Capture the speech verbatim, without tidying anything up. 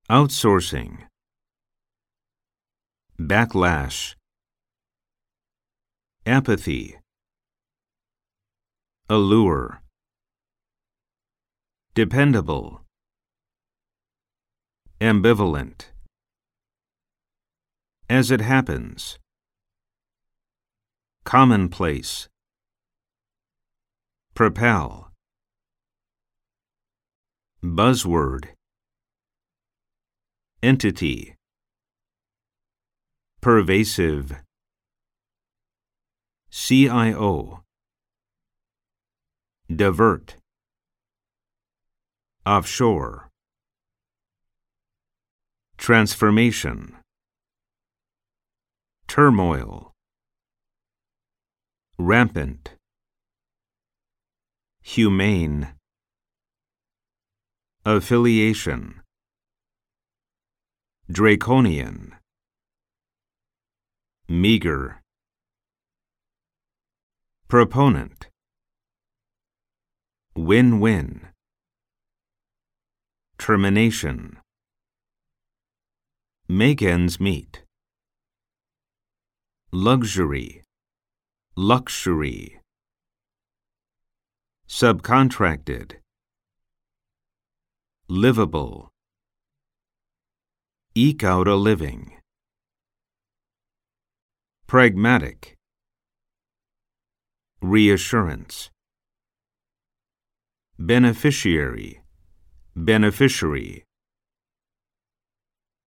Outsourcing. Backlash. Apathy. Allure. Dependable. Ambivalent. As it happens. Commonplace. Propel. Buzzword. Entity. Pervasive. C I O. Divert. Offshore. Transformation. Turmoil. Rampant. Humane. Affiliation. Draconian. Meager. Proponent. Win-win. Termination. Make ends meet. Luxury. Luxury. Subcontracted. Livable. Eke out a living. Pragmatic. Reassurance. Beneficiary. Beneficiary.